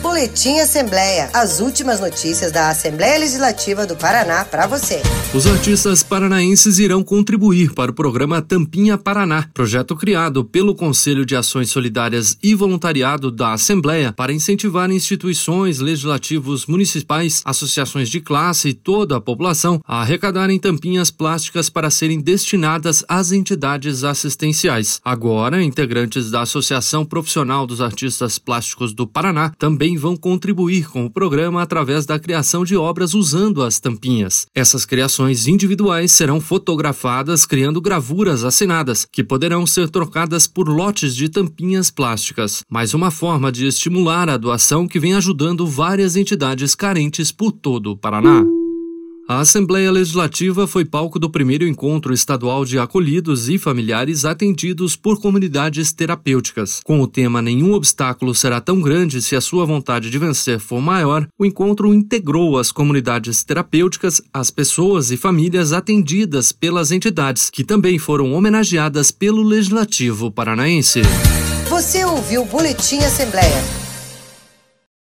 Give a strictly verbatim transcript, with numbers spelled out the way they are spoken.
Boletim Assembleia, as últimas notícias da Assembleia Legislativa do Paraná para você. Os artistas paranaenses irão contribuir para o programa Tampinha Paraná, projeto criado pelo Conselho de Ações Solidárias e Voluntariado da Assembleia para incentivar instituições, legislativos municipais, associações de classe e toda a população a arrecadarem tampinhas plásticas para serem destinadas às entidades assistenciais. Agora, integrantes da Associação Profissional dos Artistas Plásticos do Paraná também vão contribuir com o programa através da criação de obras usando as tampinhas. Essas criações individuais serão fotografadas criando gravuras assinadas, que poderão ser trocadas por lotes de tampinhas plásticas. Mais uma forma de estimular a doação que vem ajudando várias entidades carentes por todo o Paraná. A Assembleia Legislativa foi palco do primeiro encontro estadual de acolhidos e familiares atendidos por comunidades terapêuticas. Com o tema Nenhum obstáculo será tão grande se a sua vontade de vencer for maior, o encontro integrou as comunidades terapêuticas, as pessoas e famílias atendidas pelas entidades, que também foram homenageadas pelo Legislativo Paranaense. Você ouviu o Boletim Assembleia.